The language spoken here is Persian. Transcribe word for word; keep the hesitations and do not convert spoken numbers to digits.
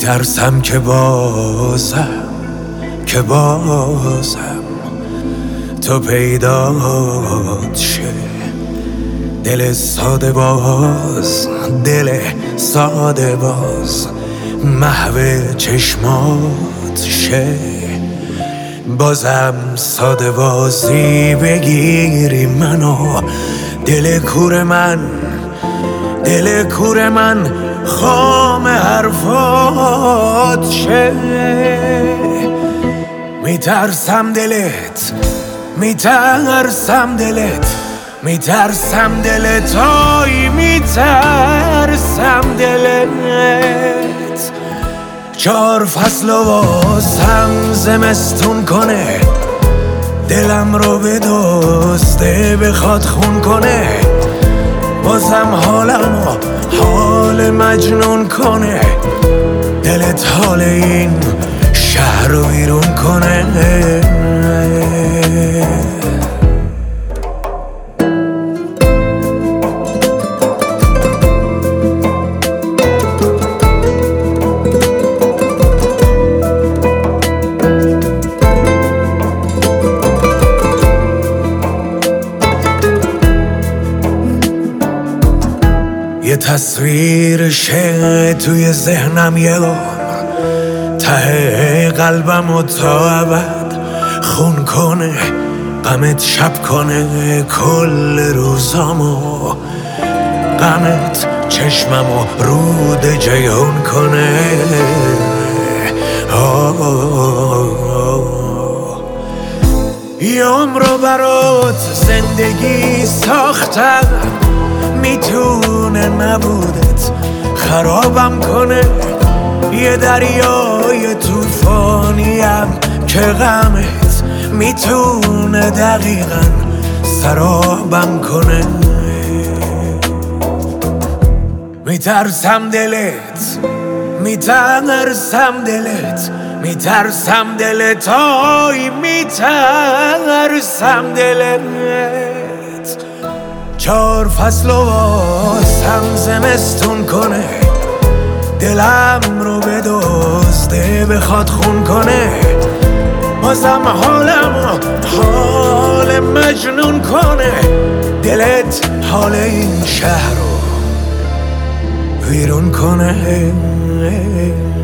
میترسم که بازم که بازم تو پیدات شه. دل ساده باز، دل ساده باز محو چشمات شه. بازم ساده بازی بگیری منو، دل کور من، دل کور من خام حرفات شه. میترسم دلت، میترسم دلت، میترسم دلت، آی میترسم دلت. چهار فصل و واسم زمستون کنه، دلم رو بدزده بخواد خون کنه. بازم حالم و حال مجنون کنه، دلت حال این شهر رو بیرون کنه. یه تصویر شه توی ذهنم یه عمر، ته قلبم و تا ابد خون کنه. غمت شب کنه کل روزامو، غمت چشممو رود جیهون کنه. آه یه عمرو برات زندگی ساختم، میتونه نبودت خرابم کنه. یه دریای توفانیم که غمت میتونه دقیقا سرابم کنه. میترسم دلت، میترسم دلت، میترسم دلت، آی میترسم دلت. چهار فصل و واسم زمستون کنه، دلم رو بدزده بخواد خون کنه. بازم حالم و حال مجنون کنه، دلت حال این شهر رو بیرون کنه.